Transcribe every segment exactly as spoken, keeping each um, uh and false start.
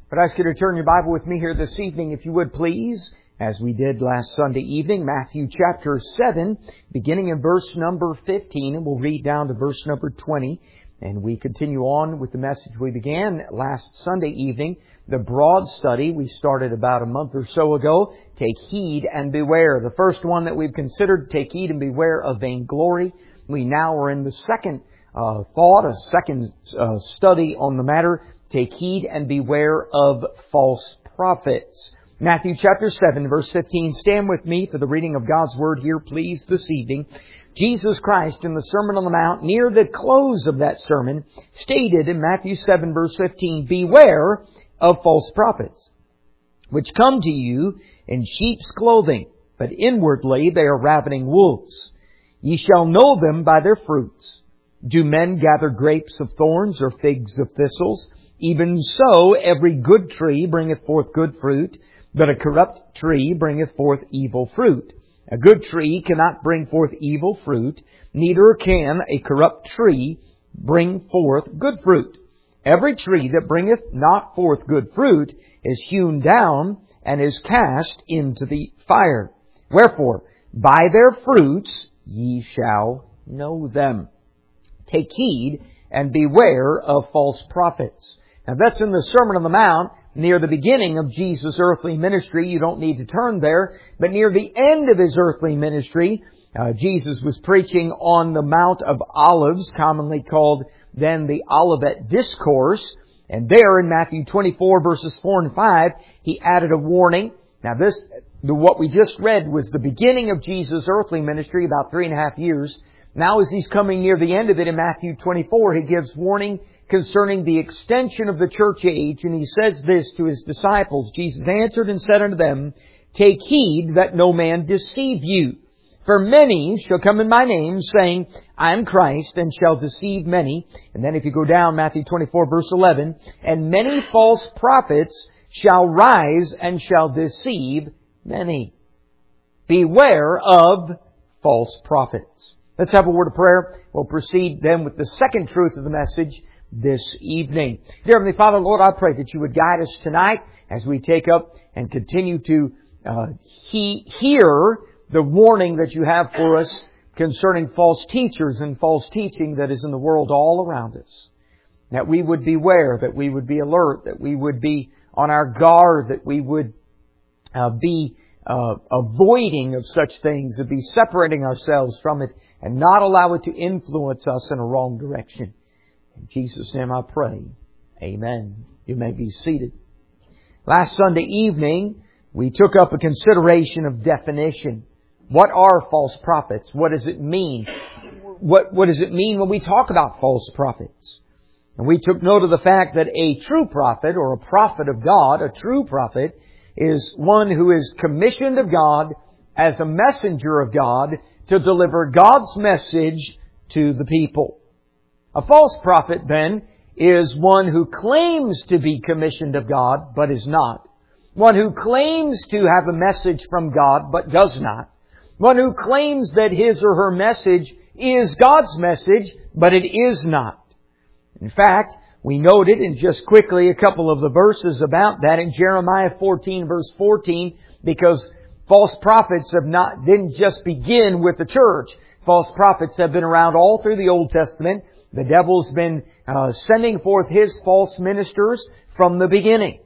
I'd ask you to turn your Bible with me here this evening, if you would please, as we did last Sunday evening, Matthew chapter seven, beginning in verse number fifteen, and we'll read down to verse number twenty. And we continue on with the message we began last Sunday evening, the broad study we started about a month or so ago, Take Heed and Beware. The first one that we've considered, Take Heed and Beware of Vainglory. We now are in the second uh, thought, a second uh, study on the matter, Take heed and beware of false prophets. Matthew chapter seven, verse fifteen. Stand with me for the reading of God's Word here, please, this evening. Jesus Christ, in the Sermon on the Mount, near the close of that sermon, stated in Matthew seven, verse fifteen, Beware of false prophets, which come to you in sheep's clothing, but inwardly they are ravening wolves. Ye shall know them by their fruits. Do men gather grapes of thorns or figs of thistles? Even so, every good tree bringeth forth good fruit, but a corrupt tree bringeth forth evil fruit. A good tree cannot bring forth evil fruit, neither can a corrupt tree bring forth good fruit. Every tree that bringeth not forth good fruit is hewn down and is cast into the fire. Wherefore, by their fruits ye shall know them. Take heed and beware of false prophets. Now that's in the Sermon on the Mount, near the beginning of Jesus' earthly ministry. You don't need to turn there. But near the end of His earthly ministry, uh, Jesus was preaching on the Mount of Olives, commonly called then the Olivet Discourse. And there in Matthew twenty-four, verses four and five, He added a warning. Now this, the, what we just read was the beginning of Jesus' earthly ministry, about three and a half years. Now as He's coming near the end of it in Matthew twenty-four, He gives warning concerning the extension of the church age, and He says this to His disciples. Jesus answered and said unto them, Take heed that no man deceive you. For many shall come in my name, saying, I am Christ, and shall deceive many. And then if you go down, Matthew twenty-four, verse eleven, And many false prophets shall rise and shall deceive many. Beware of false prophets. Let's have a word of prayer. We'll proceed then with the second truth of the message this evening. Dear Heavenly Father, Lord, I pray that You would guide us tonight as we take up and continue to uh, he, hear the warning that You have for us concerning false teachers and false teaching that is in the world all around us. That we would beware, that we would be alert, that we would be on our guard, that we would uh, be uh, avoiding of such things, and be separating ourselves from it and not allow it to influence us in a wrong direction. In Jesus' name I pray. Amen. You may be seated. Last Sunday evening, we took up a consideration of definition. What are false prophets? What does it mean? What, what does it mean when we talk about false prophets? And we took note of the fact that a true prophet, or a prophet of God, a true prophet, is one who is commissioned of God as a messenger of God to deliver God's message to the people. A false prophet, then, is one who claims to be commissioned of God, but is not. One who claims to have a message from God, but does not. One who claims that his or her message is God's message, but it is not. In fact, we noted in just quickly a couple of the verses about that in Jeremiah fourteen, verse fourteen, because false prophets have not, didn't just begin with the church. False prophets have been around all through the Old Testament. The devil's been uh, sending forth his false ministers from the beginning.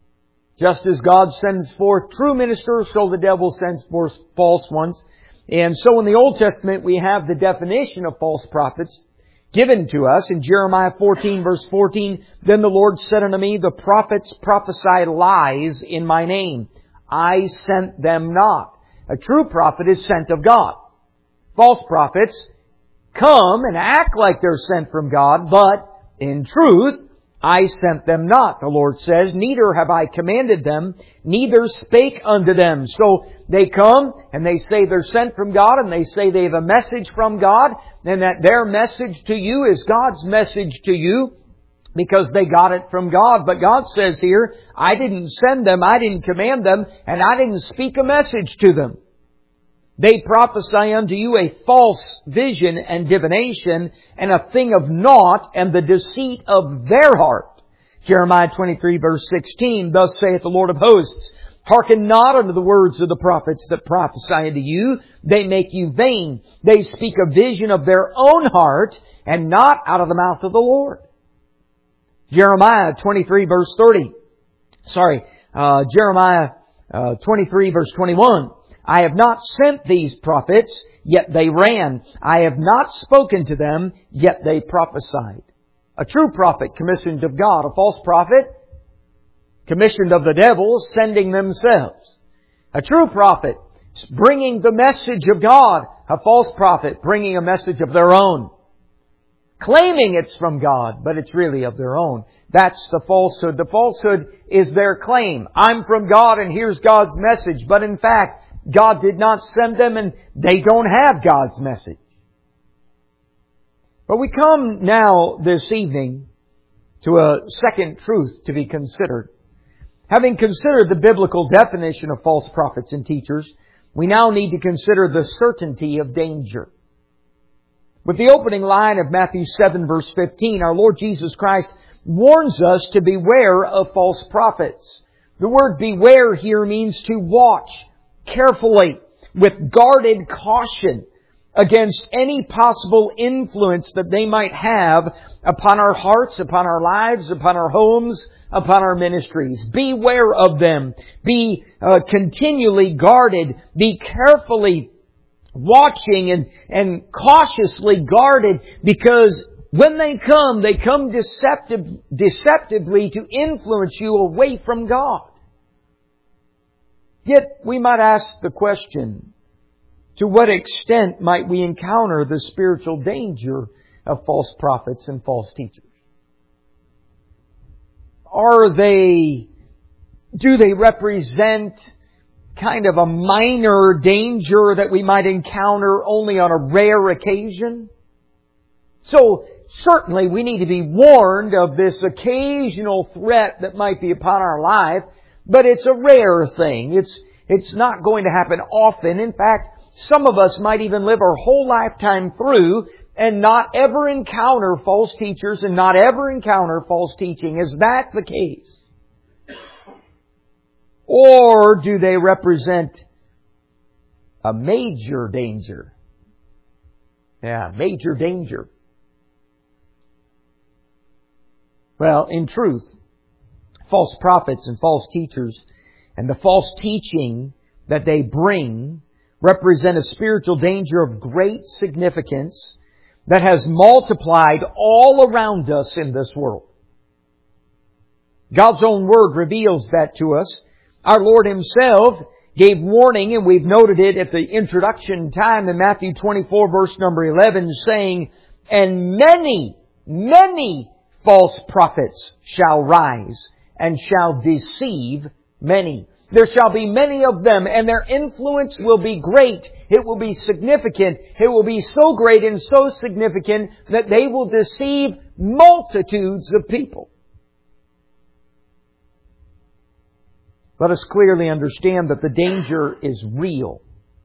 Just as God sends forth true ministers, so the devil sends forth false ones. And so in the Old Testament, we have the definition of false prophets given to us in Jeremiah fourteen, verse fourteen. Then the Lord said unto me, The prophets prophesy lies in my name. I sent them not. A true prophet is sent of God. False prophets come and act like they're sent from God, but in truth, I sent them not, the Lord says, neither have I commanded them, neither spake unto them. So they come and they say they're sent from God, and they say they have a message from God, and that their message to you is God's message to you because they got it from God. But God says here, I didn't send them, I didn't command them, and I didn't speak a message to them. They prophesy unto you a false vision and divination, and a thing of naught, and the deceit of their heart. Jeremiah twenty-three verse sixteen, Thus saith the Lord of hosts, Hearken not unto the words of the prophets that prophesy unto you. They make you vain. They speak a vision of their own heart, and not out of the mouth of the Lord. Jeremiah twenty-three verse thirty. Sorry, uh, Jeremiah uh, twenty-three verse twenty-one. I have not sent these prophets, yet they ran. I have not spoken to them, yet they prophesied. A true prophet commissioned of God. A false prophet commissioned of the devil, sending themselves. A true prophet bringing the message of God. A false prophet bringing a message of their own. Claiming it's from God, but it's really of their own. That's the falsehood. The falsehood is their claim. I'm from God and here's God's message. But in fact, God did not send them and they don't have God's message. But we come now this evening to a second truth to be considered. Having considered the biblical definition of false prophets and teachers, we now need to consider the certainty of danger. With the opening line of Matthew seven verse fifteen, our Lord Jesus Christ warns us to beware of false prophets. The word beware here means to watch carefully with guarded caution against any possible influence that they might have upon our hearts, upon our lives, upon our homes, upon our ministries. Beware of them. Be uh, continually guarded. Be carefully watching and, and cautiously guarded, because when they come, they come deceptive, deceptively to influence you away from God. Yet we might ask the question, to what extent might we encounter the spiritual danger of false prophets and false teachers? Are they, do they represent kind of a minor danger that we might encounter only on a rare occasion? So certainly we need to be warned of this occasional threat that might be upon our life, but it's a rare thing. It's, it's not going to happen often. In fact, some of us might even live our whole lifetime through and not ever encounter false teachers and not ever encounter false teaching. Is that the case? Or do they represent a major danger? Yeah, major danger. Well, in truth, false prophets and false teachers and the false teaching that they bring represent a spiritual danger of great significance that has multiplied all around us in this world. God's own Word reveals that to us. Our Lord Himself gave warning, and we've noted it at the introduction time in Matthew twenty-four verse number eleven, saying, And many, many false prophets shall rise and shall deceive many. There shall be many of them, and their influence will be great. It will be significant. It will be so great and so significant that they will deceive multitudes of people. Let us clearly understand that the danger is real.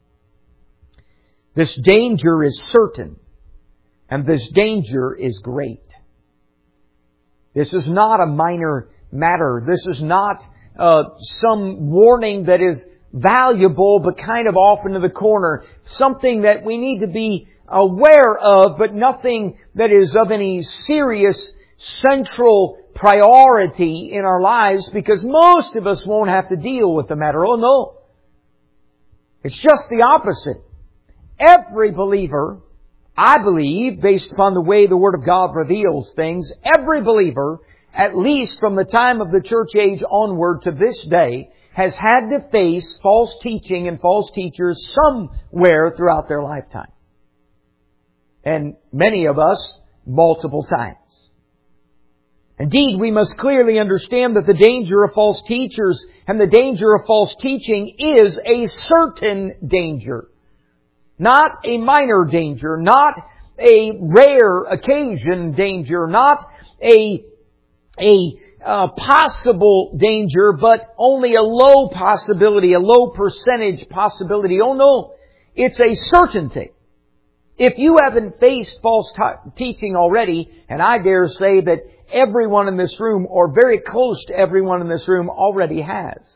This danger is certain, and this danger is great. This is not a minor matter. This is not uh, some warning that is valuable but kind of off into the corner. Something that we need to be aware of, but nothing that is of any serious central priority in our lives, because most of us won't have to deal with the matter. Oh no. It's just the opposite. Every believer, I believe, based upon the way the Word of God reveals things, every believer, at least from the time of the church age onward to this day, has had to face false teaching and false teachers somewhere throughout their lifetime. And many of us, multiple times. Indeed, we must clearly understand that the danger of false teachers and the danger of false teaching is a certain danger. Not a minor danger, not a rare occasion danger, not a, a uh, possible danger, but only a low possibility, a low percentage possibility. Oh no, it's a certainty. If you haven't faced false t- teaching already, and I dare say that everyone in this room, or very close to everyone in this room, already has.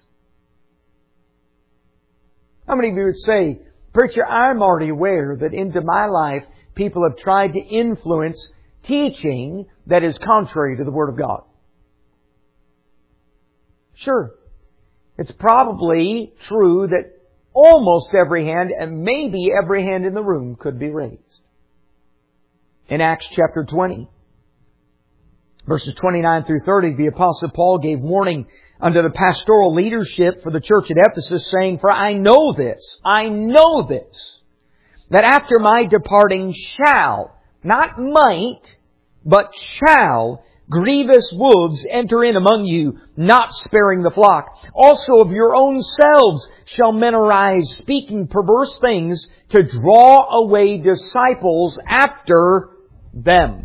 How many of you would say, "Preacher, I'm already aware that into my life people have tried to influence teaching that is contrary to the Word of God"? Sure. It's probably true that almost every hand, and maybe every hand in the room, could be raised. In Acts chapter twenty, verses twenty-nine through thirty, the Apostle Paul gave warning unto the pastoral leadership for the church at Ephesus, saying, "For I know this, I know this, that after my departing shall," not might, but shall, "grievous wolves enter in among you, not sparing the flock. Also of your own selves shall men arise, speaking perverse things, to draw away disciples after them."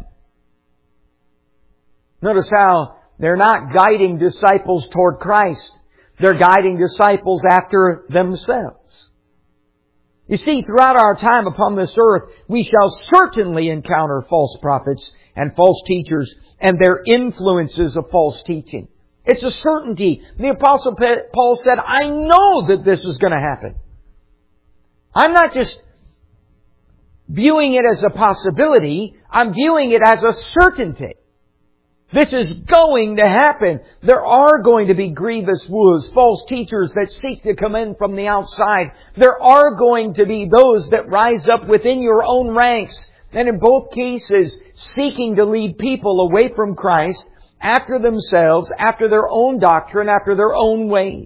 Notice how they're not guiding disciples toward Christ. They're guiding disciples after themselves. You see, throughout our time upon this earth, we shall certainly encounter false prophets and false teachers and their influences of false teaching. It's a certainty. The Apostle Paul said, "I know that this is going to happen." I'm not just viewing it as a possibility. I'm viewing it as a certainty. This is going to happen. There are going to be grievous wolves, false teachers that seek to come in from the outside. There are going to be those that rise up within your own ranks, and in both cases, seeking to lead people away from Christ, after themselves, after their own doctrine, after their own ways.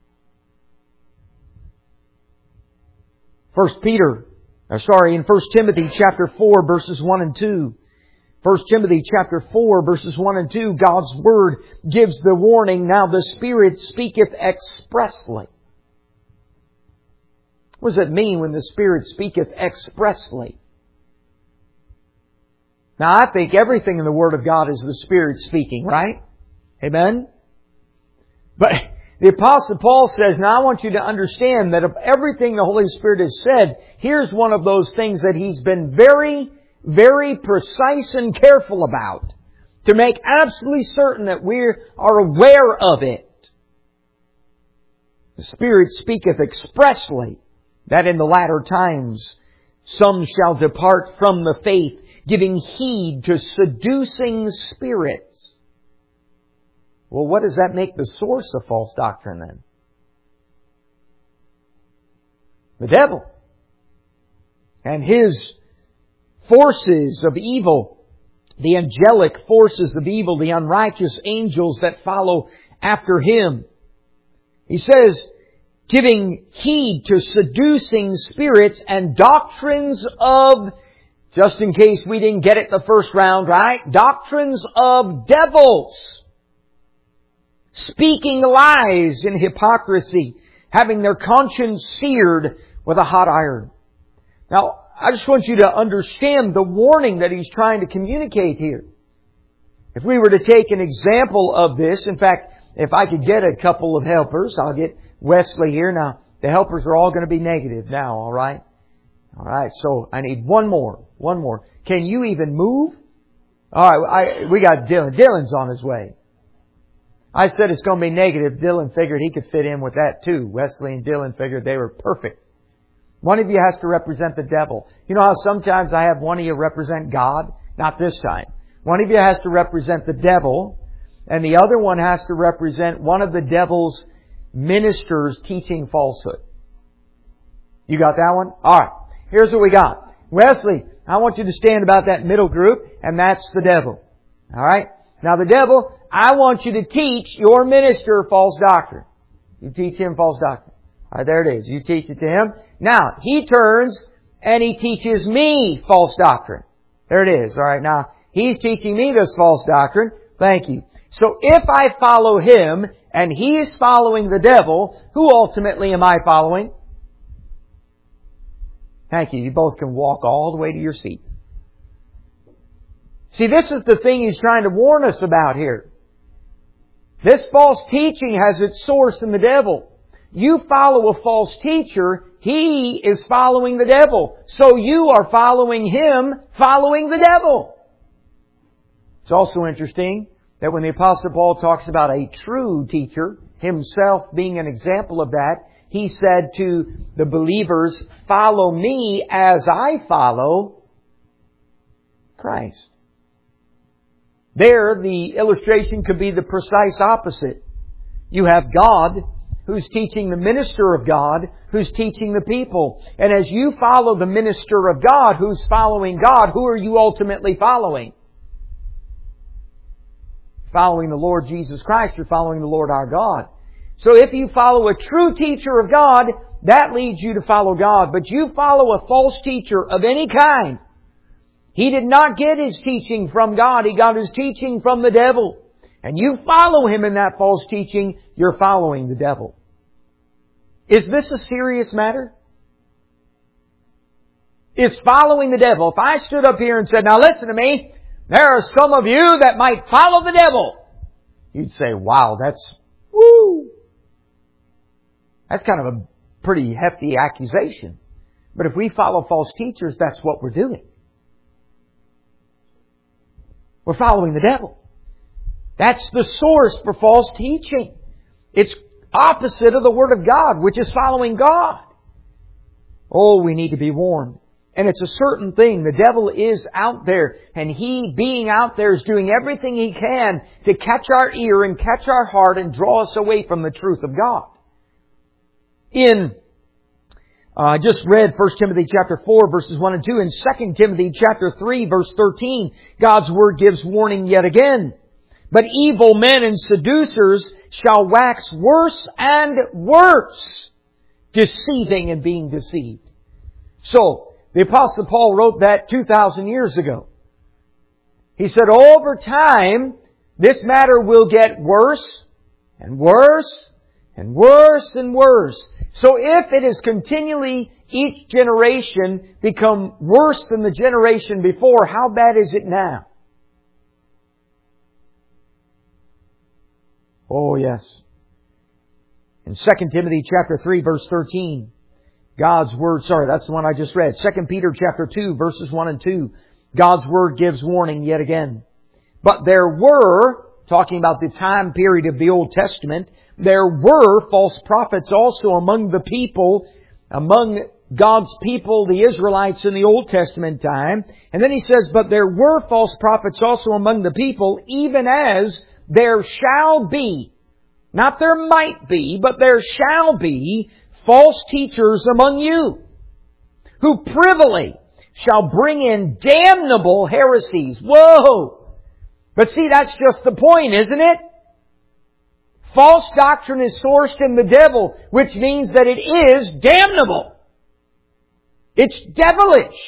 First Peter, or sorry, in First Timothy chapter four, verses one and two. First Timothy chapter four, verses one and two, God's Word gives the warning, "Now the Spirit speaketh expressly." What does it mean when the Spirit speaketh expressly? Now, I think everything in the Word of God is the Spirit speaking, right? Amen? But the Apostle Paul says, now I want you to understand that of everything the Holy Spirit has said, here's one of those things that He's been very, very precise and careful about, to make absolutely certain that we are aware of it. The Spirit speaketh expressly that in the latter times some shall depart from the faith, giving heed to seducing spirits. Well, what does that make the source of false doctrine then? The devil and his forces of evil, the angelic forces of evil, the unrighteous angels that follow after him. He says, giving heed to seducing spirits and doctrines of, just in case we didn't get it the first round, right? Doctrines of devils. Speaking lies in hypocrisy, having their conscience seared with a hot iron. Now, I just want you to understand the warning that he's trying to communicate here. If we were to take an example of this, in fact, if I could get a couple of helpers, I'll get Wesley here. Now, the helpers are all going to be negative now, all right? All right, so I need one more. One more. Can you even move? All right, I, we got Dylan. Dylan's on his way. I said it's going to be negative. Dylan figured he could fit in with that too. Wesley and Dylan figured they were perfect. One of you has to represent the devil. You know how sometimes I have one of you represent God? Not this time. One of you has to represent the devil, and the other one has to represent one of the devil's ministers teaching falsehood. You got that one? All right. Here's what we got. Wesley, I want you to stand about that middle group, and that's the devil. All right? Now the devil, I want you to teach your minister false doctrine. You teach him false doctrine. All right, there it is. You teach it to him. Now, he turns and he teaches me false doctrine. There it is. All right, now, he's teaching me this false doctrine. Thank you. So if I follow him and he's following the devil, who ultimately am I following? Thank you. You both can walk all the way to your seat. See, this is the thing he's trying to warn us about here. This false teaching has its source in the devil. You follow a false teacher, he is following the devil. So you are following him, following the devil. It's also interesting that when the Apostle Paul talks about a true teacher, himself being an example of that, he said to the believers, follow me as I follow Christ. There, the illustration could be the precise opposite. You have God who's teaching the minister of God, who's teaching the people. And as you follow the minister of God, who's following God, who are you ultimately following? Following the Lord Jesus Christ, you're following the Lord our God. So if you follow a true teacher of God, that leads you to follow God. But you follow a false teacher of any kind, he did not get his teaching from God. He got his teaching from the devil. And you follow him in that false teaching, you're following the devil. Is this a serious matter? Is following the devil? If I stood up here and said, now listen to me, there are some of you that might follow the devil. You'd say, wow, that's, woo. That's kind of a pretty hefty accusation. But if we follow false teachers, that's what we're doing. We're following the devil. That's the source for false teaching. It's opposite of the Word of God, which is following God. Oh, we need to be warned. And it's a certain thing. The devil is out there. And he, being out there, is doing everything he can to catch our ear and catch our heart and draw us away from the truth of God. In, uh, I just read First Timothy chapter four, verses one and two. In Second Timothy chapter three, verse thirteen, God's Word gives warning yet again. But evil men and seducers shall wax worse and worse, deceiving and being deceived. So, the Apostle Paul wrote that two thousand years ago. He said, over time, this matter will get worse and worse and worse and worse. So if it is continually, each generation become worse than the generation before, how bad is it now? Oh, yes. In Second Timothy chapter three, verse thirteen, God's Word, sorry, that's the one I just read. Second Peter chapter two, verses one and two, God's Word gives warning yet again. But there were, talking about the time period of the Old Testament, there were false prophets also among the people, among God's people, the Israelites in the Old Testament time. And then he says, but there were false prophets also among the people, even as there shall be, not there might be, but there shall be false teachers among you, who privily shall bring in damnable heresies. Whoa! But see, that's just the point, isn't it? False doctrine is sourced in the devil, which means that it is damnable. It's devilish.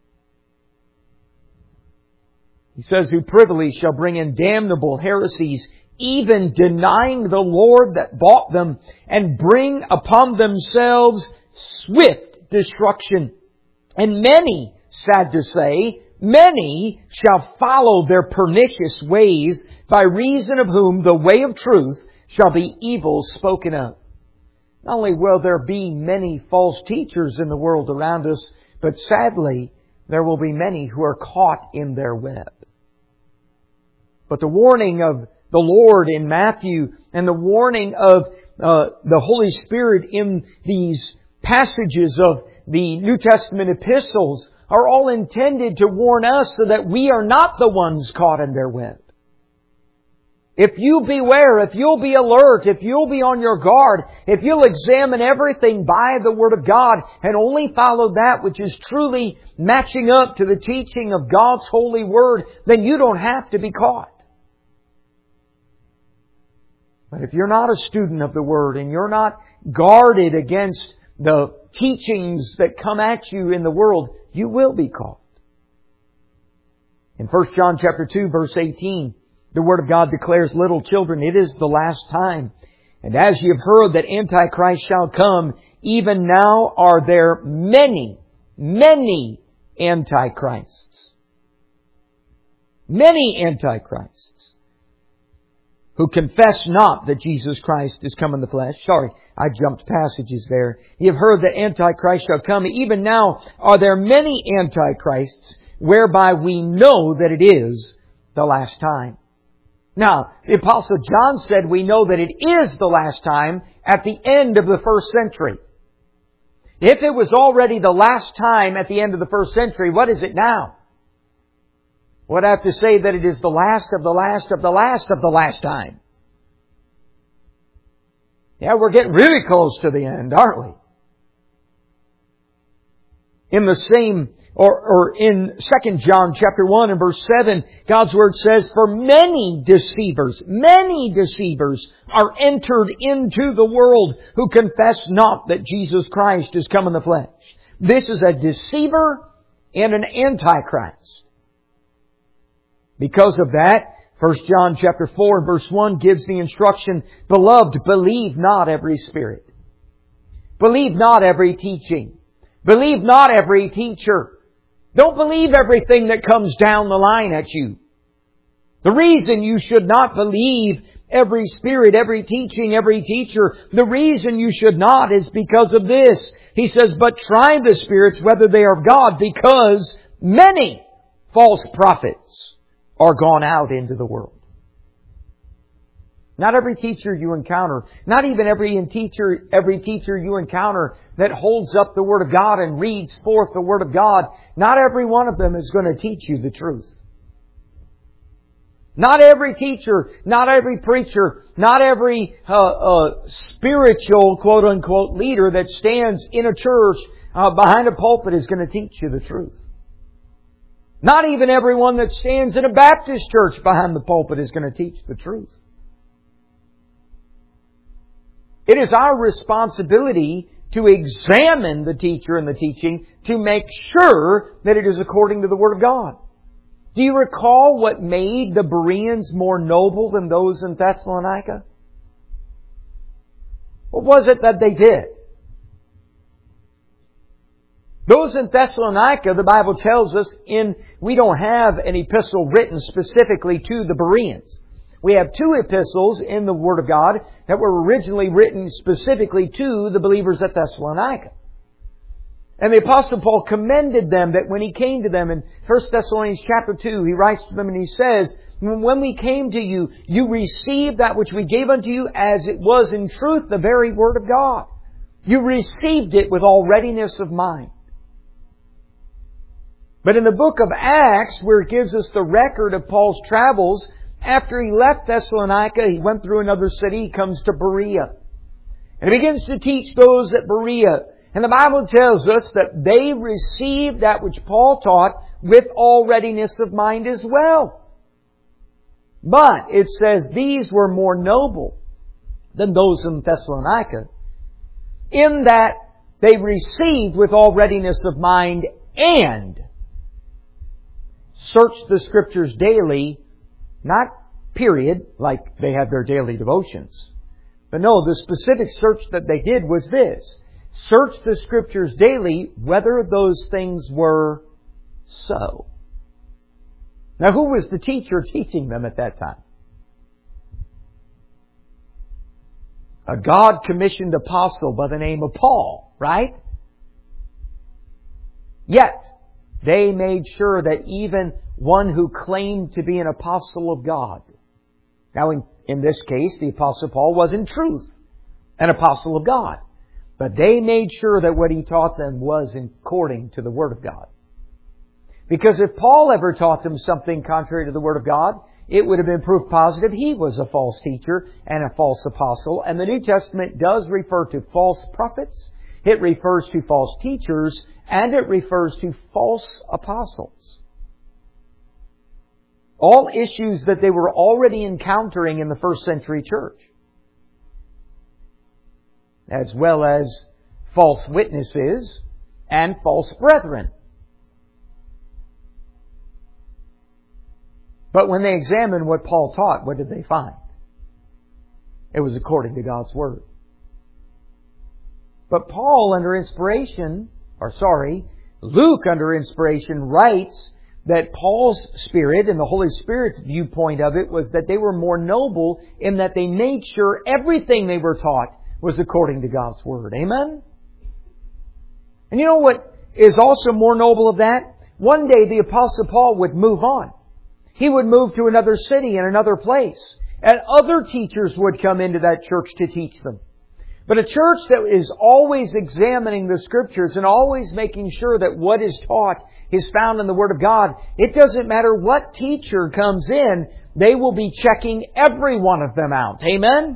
He says, who privily shall bring in damnable heresies, even denying the Lord that bought them, and bring upon themselves swift destruction. And many, sad to say, many shall follow their pernicious ways, by reason of whom the way of truth shall be evil spoken of. Not only will there be many false teachers in the world around us, but sadly, there will be many who are caught in their web. But the warning of the Lord in Matthew and the warning of uh, the Holy Spirit in these passages of the New Testament epistles are all intended to warn us so that we are not the ones caught in their web. If you beware, if you'll be alert, if you'll be on your guard, if you'll examine everything by the Word of God and only follow that which is truly matching up to the teaching of God's holy Word, then you don't have to be caught. But if you're not a student of the Word and you're not guarded against the teachings that come at you in the world, you will be caught. In First John chapter two, verse eighteen, the Word of God declares, little children, it is the last time. And as ye have heard that Antichrist shall come, even now are there many, many Antichrists. Many Antichrists who confess not that Jesus Christ is come in the flesh. Sorry, I jumped passages there. Ye have heard that Antichrist shall come. Even now are there many Antichrists, whereby we know that it is the last time. Now, the Apostle John said we know that it is the last time at the end of the first century. If it was already the last time at the end of the first century, what is it now? Would I have to say that it is the last of the last of the last of the last time? Yeah, we're getting really close to the end, aren't we? In the same, or, or in Second John chapter one and verse seven, God's Word says, "For many deceivers, many deceivers are entered into the world who confess not that Jesus Christ is come in the flesh." This is a deceiver and an antichrist. Because of that, First John chapter four and verse one gives the instruction, "Beloved, believe not every spirit. Believe not every teaching. Believe not every teacher." Don't believe everything that comes down the line at you. The reason you should not believe every spirit, every teaching, every teacher, the reason you should not is because of this. He says, "But try the spirits whether they are of God, because many false prophets are gone out into the world." Not every teacher you encounter, not even every teacher, every teacher you encounter that holds up the Word of God and reads forth the Word of God, not every one of them is going to teach you the truth. Not every teacher, not every preacher, not every uh, uh, spiritual quote-unquote leader that stands in a church uh, behind a pulpit is going to teach you the truth. Not even everyone that stands in a Baptist church behind the pulpit is going to teach the truth. It is our responsibility to examine the teacher and the teaching to make sure that it is according to the Word of God. Do you recall what made the Bereans more noble than those in Thessalonica? What was it that they did? Those in Thessalonica, the Bible tells us, in we don't have an epistle written specifically to the Bereans. We have two epistles in the Word of God that were originally written specifically to the believers at Thessalonica. And the Apostle Paul commended them that when he came to them in First Thessalonians chapter two, he writes to them and he says, "When we came to you, you received that which we gave unto you as it was in truth the very Word of God. You received it with all readiness of mind." But in the book of Acts, where it gives us the record of Paul's travels, after he left Thessalonica, he went through another city, he comes to Berea. And he begins to teach those at Berea. And the Bible tells us that they received that which Paul taught with all readiness of mind as well. But it says these were more noble than those in Thessalonica, in that they received with all readiness of mind and searched the Scriptures daily. Not period, like they had their daily devotions. But no, the specific search that they did was this. Search the Scriptures daily whether those things were so. Now, who was the teacher teaching them at that time? A God-commissioned apostle by the name of Paul, right? Yet, they made sure that even one who claimed to be an apostle of God. Now, in, in this case, the Apostle Paul was in truth an apostle of God. But they made sure that what he taught them was according to the Word of God. Because if Paul ever taught them something contrary to the Word of God, it would have been proof positive he was a false teacher and a false apostle. And the New Testament does refer to false prophets, it refers to false teachers, and it refers to false apostles. All issues that they were already encountering in the first century church. As well as false witnesses and false brethren. But when they examined what Paul taught, what did they find? It was according to God's Word. But Paul, under inspiration, or sorry, Luke, under inspiration, writes that Paul's Spirit and the Holy Spirit's viewpoint of it was that they were more noble in that they made sure everything they were taught was according to God's Word. Amen? And you know what is also more noble of that? One day the Apostle Paul would move on. He would move to another city and another place. And other teachers would come into that church to teach them. But a church that is always examining the Scriptures and always making sure that what is taught is found in the Word of God, it doesn't matter what teacher comes in, they will be checking every one of them out. Amen?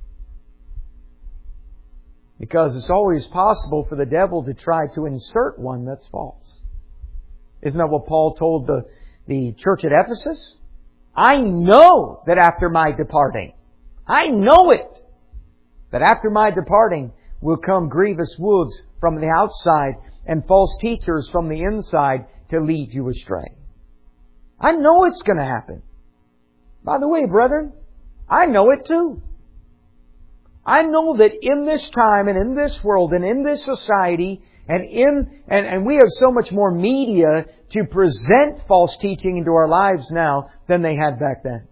Because it's always possible for the devil to try to insert one that's false. Isn't that what Paul told the, the church at Ephesus? I know that after my departing, I know it, that after my departing will come grievous wolves from the outside and false teachers from the inside to lead you astray. I know it's going to happen. By the way, brethren, I know it too. I know that in this time and in this world and in this society and in and, and we have so much more media to present false teaching into our lives now than they had back then.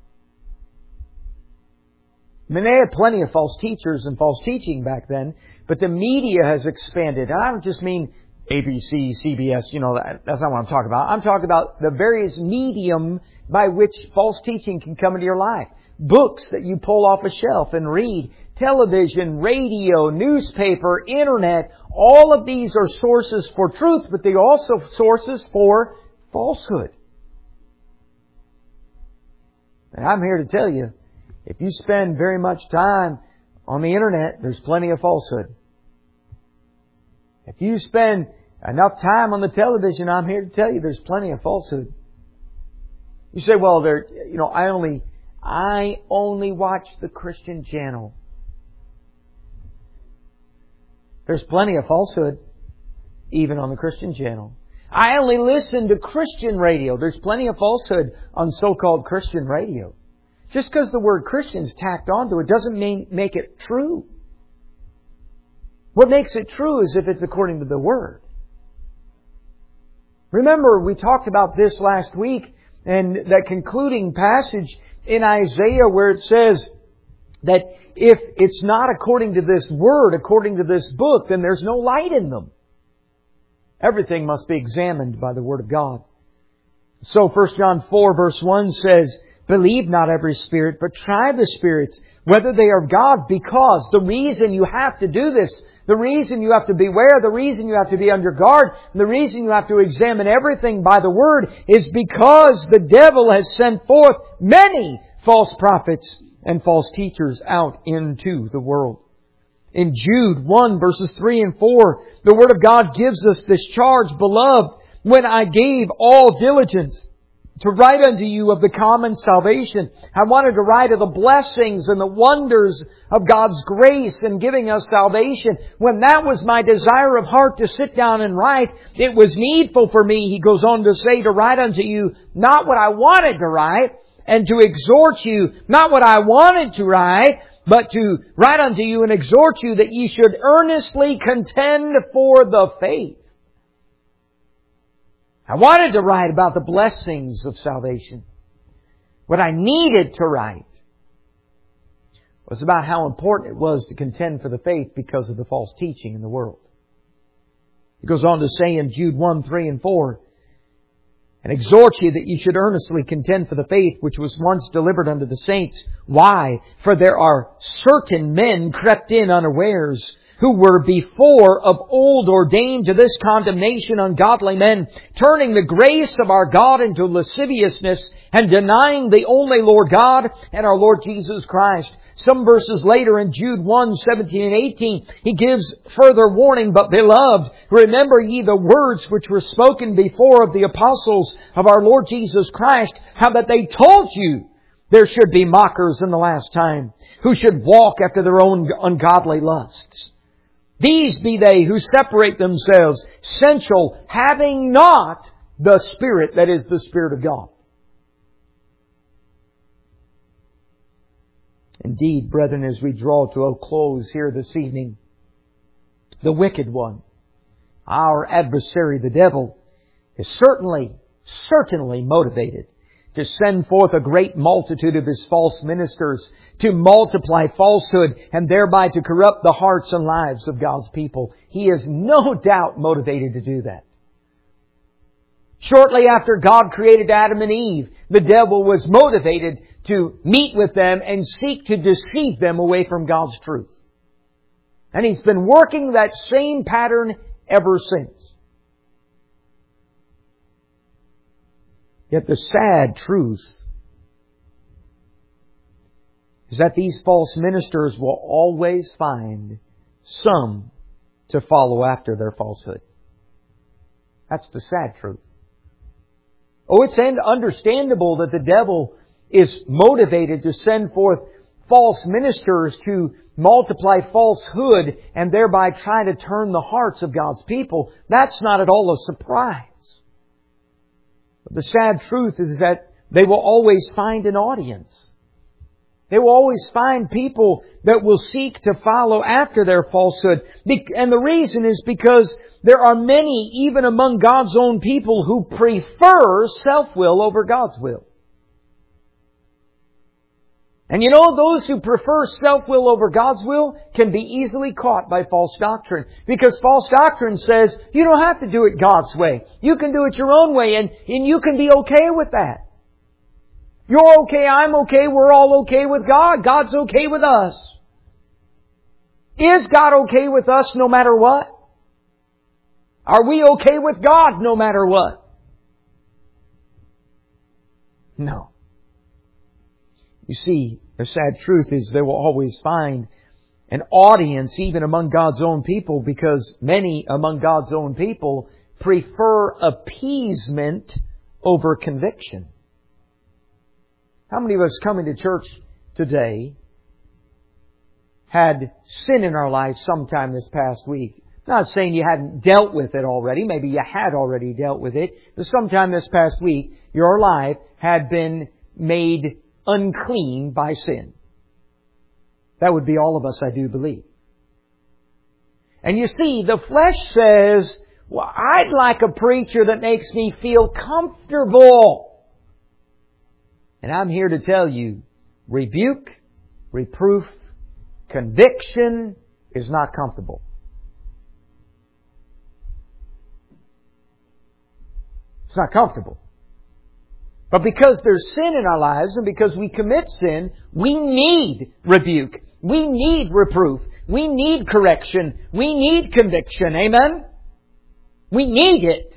I mean, they had plenty of false teachers and false teaching back then, but the media has expanded. And I don't just mean A B C, C B S, you know, that, that's not what I'm talking about. I'm talking about the various medium by which false teaching can come into your life. Books that you pull off a shelf and read, television, radio, newspaper, internet, all of these are sources for truth, but they're also sources for falsehood. And I'm here to tell you, if you spend very much time on the internet, there's plenty of falsehood. If you spend enough time on the television, I'm here to tell you there's plenty of falsehood. You say, well, there, you know, I only, I only watch the Christian channel. There's plenty of falsehood, even on the Christian channel. I only listen to Christian radio. There's plenty of falsehood on so-called Christian radio. Just because the word Christian is tacked onto it doesn't mean, make it true. What makes it true is if it's according to the Word. Remember, we talked about this last week, and that concluding passage in Isaiah where it says that if it's not according to this Word, according to this book, then there's no light in them. Everything must be examined by the Word of God. So First John four verse one says, believe not every spirit, but try the spirits, whether they are of God, because the reason you have to do this, the reason you have to beware, the reason you have to be on your guard, and the reason you have to examine everything by the Word is because the devil has sent forth many false prophets and false teachers out into the world. In Jude one verses three and four, the Word of God gives us this charge, beloved, when I gave all diligence to write unto you of the common salvation. I wanted to write of the blessings and the wonders of God's grace in giving us salvation. When that was my desire of heart to sit down and write, it was needful for me, he goes on to say, to write unto you not what I wanted to write, and to exhort you not what I wanted to write, but to write unto you and exhort you that ye should earnestly contend for the faith. I wanted to write about the blessings of salvation. What I needed to write was about how important it was to contend for the faith because of the false teaching in the world. He goes on to say in Jude one, three and four, and exhort you that ye should earnestly contend for the faith which was once delivered unto the saints. Why? For there are certain men crept in unawares, who were before of old ordained to this condemnation, ungodly men, turning the grace of our God into lasciviousness and denying the only Lord God and our Lord Jesus Christ. Some verses later in Jude one, seventeen and eighteen, he gives further warning, but beloved, remember ye the words which were spoken before of the apostles of our Lord Jesus Christ, how that they told you there should be mockers in the last time, who should walk after their own ungodly lusts. These be they who separate themselves, sensual, having not the Spirit, that is the Spirit of God. Indeed, brethren, as we draw to a close here this evening, the wicked one, our adversary, the devil, is certainly, certainly motivated to send forth a great multitude of his false ministers, to multiply falsehood, and thereby to corrupt the hearts and lives of God's people. He is no doubt motivated to do that. Shortly after God created Adam and Eve, the devil was motivated to meet with them and seek to deceive them away from God's truth. And he's been working that same pattern ever since. Yet the sad truth is that these false ministers will always find some to follow after their falsehood. That's the sad truth. Oh, it's understandable that the devil is motivated to send forth false ministers to multiply falsehood and thereby try to turn the hearts of God's people. That's not at all a surprise. But the sad truth is that they will always find an audience. They will always find people that will seek to follow after their falsehood. And the reason is because there are many, even among God's own people, who prefer self-will over God's will. And you know, those who prefer self-will over God's will can be easily caught by false doctrine. Because false doctrine says, you don't have to do it God's way. You can do it your own way, and, and you can be okay with that. You're okay, I'm okay, we're all okay with God. God's okay with us. Is God okay with us no matter what? Are we okay with God no matter what? No. You see, the sad truth is they will always find an audience even among God's own people, because many among God's own people prefer appeasement over conviction. How many of us coming to church today had sin in our life sometime this past week? Not saying you hadn't dealt with it already. Maybe you had already dealt with it. But sometime this past week, your life had been made unclean by sin. That would be all of us, I do believe. And you see, the flesh says, well, I'd like a preacher that makes me feel comfortable. And I'm here to tell you, rebuke, reproof, conviction is not comfortable. It's not comfortable. But because there's sin in our lives and because we commit sin, we need rebuke. We need reproof. We need correction. We need conviction. Amen? We need it.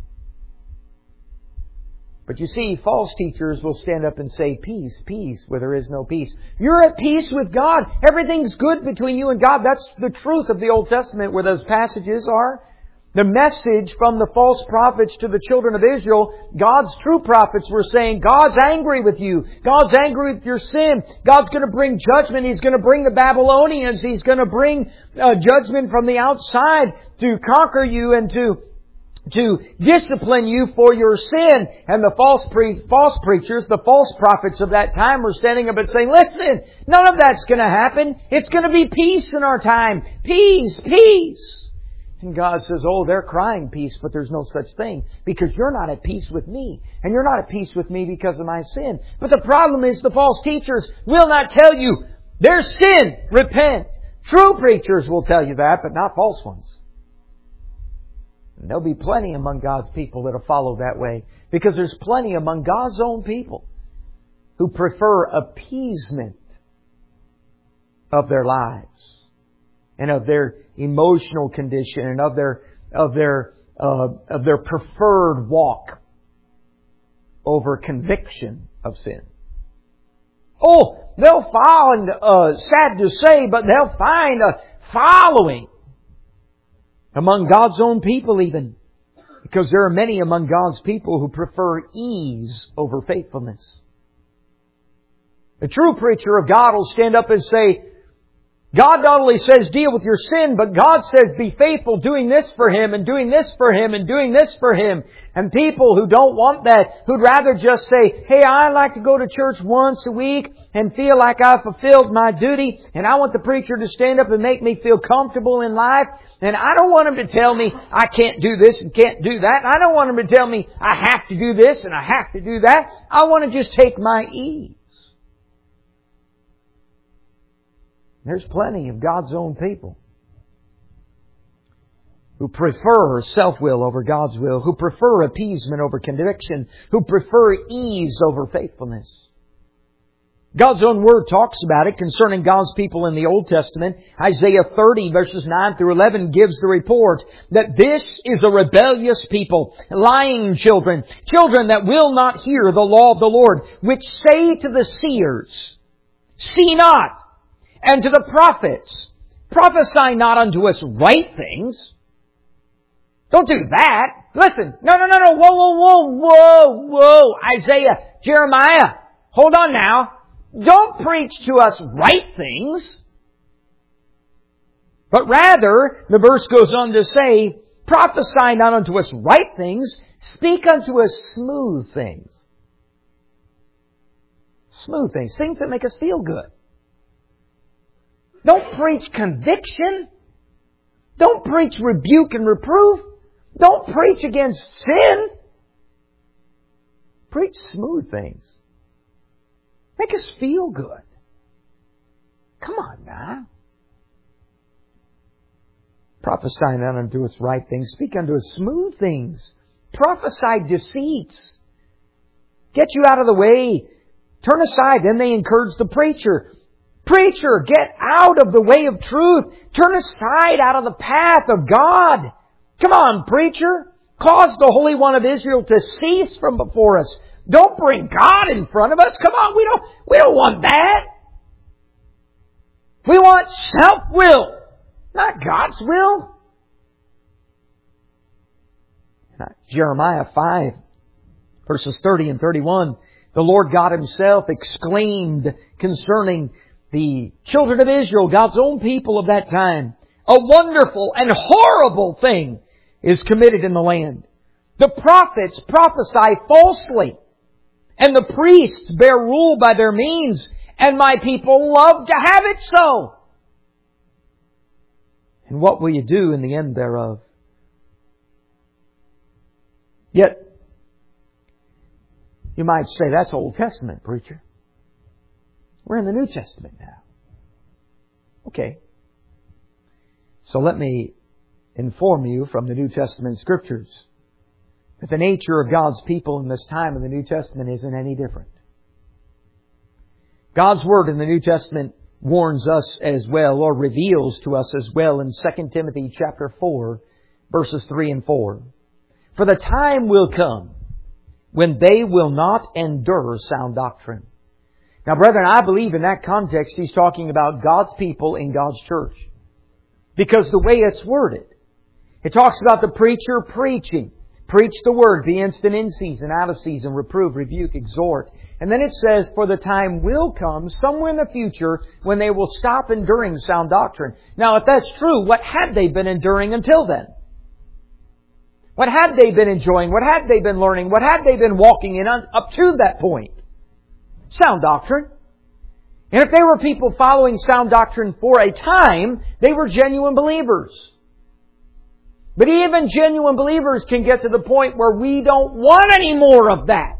But you see, false teachers will stand up and say, peace, peace, where there is no peace. You're at peace with God. Everything's good between you and God. That's the truth of the Old Testament where those passages are. The message from the false prophets to the children of Israel, God's true prophets were saying, God's angry with you. God's angry with your sin. God's going to bring judgment. He's going to bring the Babylonians. He's going to bring uh, judgment from the outside to conquer you and to to discipline you for your sin. And the false pre- false preachers, the false prophets of that time were standing up and saying, listen, none of that's going to happen. It's going to be peace in our time. Peace, peace. And God says, oh, they're crying peace, but there's no such thing, because you're not at peace with me. And you're not at peace with me because of my sin. But the problem is the false teachers will not tell you there's sin, repent. True preachers will tell you that, but not false ones. And there'll be plenty among God's people that'll follow that way, because there's plenty among God's own people who prefer appeasement of their lives and of their emotional condition and of their of their uh, of their preferred walk over conviction of sin. Oh, they'll find, uh, sad to say, but they'll find a following among God's own people even, because there are many among God's people who prefer ease over faithfulness. A true preacher of God will stand up and say, God not only says deal with your sin, but God says be faithful doing this for Him and doing this for Him and doing this for Him. And people who don't want that, who'd rather just say, hey, I like to go to church once a week and feel like I've fulfilled my duty, and I want the preacher to stand up and make me feel comfortable in life, and I don't want him to tell me I can't do this and can't do that. I don't want him to tell me I have to do this and I have to do that. I want to just take my ease. There's plenty of God's own people who prefer self-will over God's will, who prefer appeasement over conviction, who prefer ease over faithfulness. God's own Word talks about it concerning God's people in the Old Testament. Isaiah thirty verses nine through eleven gives the report that this is a rebellious people, lying children, children that will not hear the law of the Lord, which say to the seers, see not, and to the prophets, prophesy not unto us right things. Don't do that. Listen, no, no, no, no, whoa, whoa, whoa, whoa, whoa, Isaiah, Jeremiah, hold on now. Don't preach to us right things. But rather, the verse goes on to say, prophesy not unto us right things, speak unto us smooth things. Smooth things. Things that make us feel good. Don't preach conviction. Don't preach rebuke and reproof. Don't preach against sin. Preach smooth things. Make us feel good. Come on now. Prophesy not unto us right things. Speak unto us smooth things. Prophesy deceits. Get you out of the way. Turn aside. Then they encourage the preacher. Preacher, get out of the way of truth. Turn aside out of the path of God. Come on, preacher. Cause the Holy One of Israel to cease from before us. Don't bring God in front of us. Come on, we don't, we don't want that. We want self-will, not God's will. Jeremiah five, verses thirty and thirty-one, the Lord God Himself exclaimed concerning the children of Israel, God's own people of that time, a wonderful and horrible thing is committed in the land. The prophets prophesy falsely, and the priests bear rule by their means, and my people love to have it so. And what will you do in the end thereof? Yet, you might say, that's Old Testament, preacher. We're in the New Testament now. Okay. So let me inform you from the New Testament Scriptures that the nature of God's people in this time of the New Testament isn't any different. God's Word in the New Testament warns us as well, or reveals to us as well in Second Timothy chapter four, verses three and four. For the time will come when they will not endure sound doctrine. Now, brethren, I believe in that context he's talking about God's people in God's church. Because the way it's worded, it talks about the preacher preaching. Preach the Word, be instant in season, out of season, reprove, rebuke, exhort. And then it says, for the time will come, somewhere in the future, when they will stop enduring sound doctrine. Now, if that's true, what had they been enduring until then? What had they been enjoying? What had they been learning? What had they been walking in up to that point? Sound doctrine. And if they were people following sound doctrine for a time, they were genuine believers. But even genuine believers can get to the point where we don't want any more of that.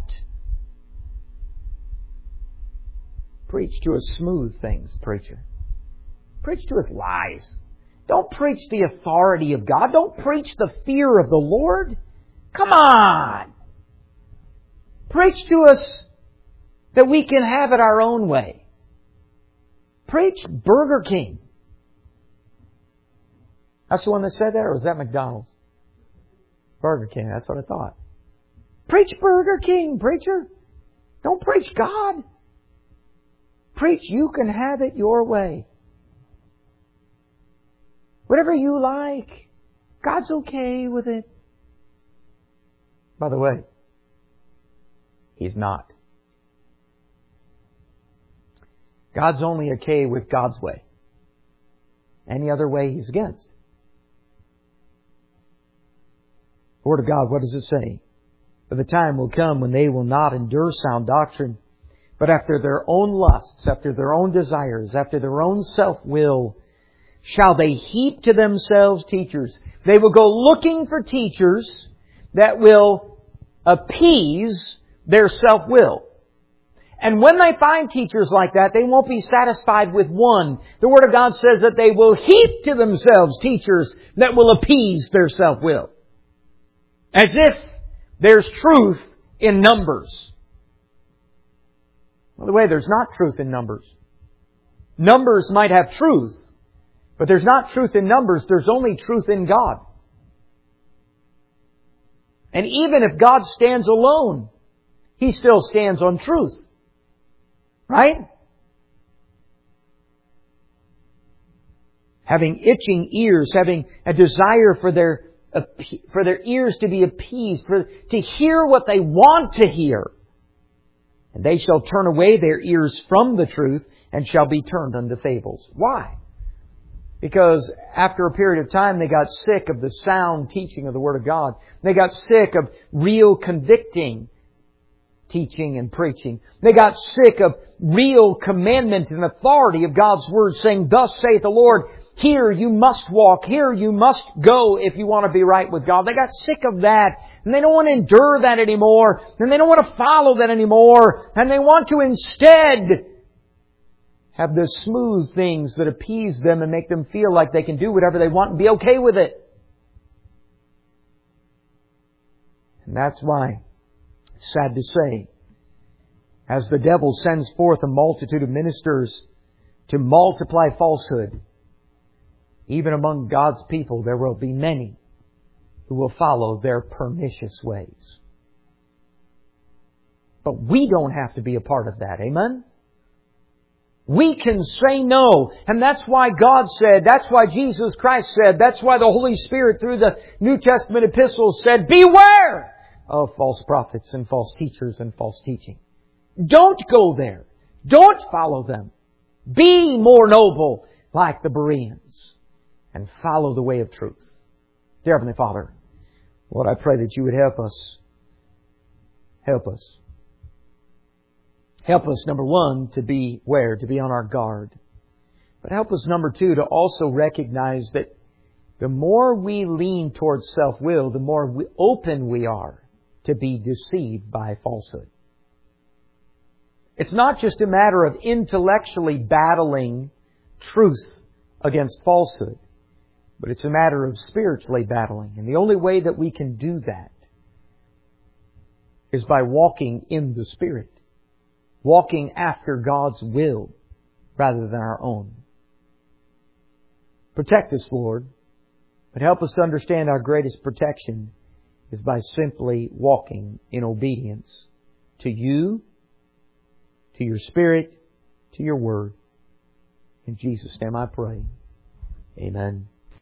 Preach to us smooth things, preacher. Preach to us lies. Don't preach the authority of God. Don't preach the fear of the Lord. Come on. Preach to us that we can have it our own way. Preach Burger King. That's the one that said that, or was that McDonald's? Burger King, that's what I thought. Preach Burger King, preacher. Don't preach God. Preach you can have it your way. Whatever you like. God's okay with it. By the way, He's not. God's only okay with God's way. Any other way He's against. The Word of God, what does it say? For the time will come when they will not endure sound doctrine, but after their own lusts, after their own desires, after their own self-will, shall they heap to themselves teachers. They will go looking for teachers that will appease their self-will. And when they find teachers like that, they won't be satisfied with one. The Word of God says that they will heap to themselves teachers that will appease their self-will. As if there's truth in numbers. By the way, there's not truth in numbers. Numbers might have truth, but there's not truth in numbers. There's only truth in God. And even if God stands alone, He still stands on truth. Right? Having itching ears, having a desire for their for their ears to be appeased, for to hear what they want to hear. And they shall turn away their ears from the truth and shall be turned unto fables. Why? Because after a period of time they got sick of the sound teaching of the Word of God. They got sick of real convicting teaching and preaching. They got sick of real commandment and authority of God's Word saying, "Thus saith the Lord, here you must walk, here you must go if you want to be right with God." They got sick of that, and they don't want to endure that anymore, and they don't want to follow that anymore, and they want to instead have the smooth things that appease them and make them feel like they can do whatever they want and be okay with it. And that's why, sad to say, as the devil sends forth a multitude of ministers to multiply falsehood, even among God's people there will be many who will follow their pernicious ways. But we don't have to be a part of that. Amen? We can say no. And that's why God said, that's why Jesus Christ said, that's why the Holy Spirit through the New Testament epistles said, beware of false prophets and false teachers and false teaching. Don't go there. Don't follow them. Be more noble like the Bereans and follow the way of truth. Dear Heavenly Father, Lord, I pray that You would help us. Help us. Help us, number one, to be where? To be on our guard. But help us, number two, to also recognize that the more we lean towards self-will, the more we, open we are to be deceived by falsehood. It's not just a matter of intellectually battling truth against falsehood, but it's a matter of spiritually battling. And the only way that we can do that is by walking in the Spirit. Walking after God's will rather than our own. Protect us, Lord, but help us to understand our greatest protection is by simply walking in obedience to You, to Your Spirit, to Your Word. In Jesus' name I pray. Amen.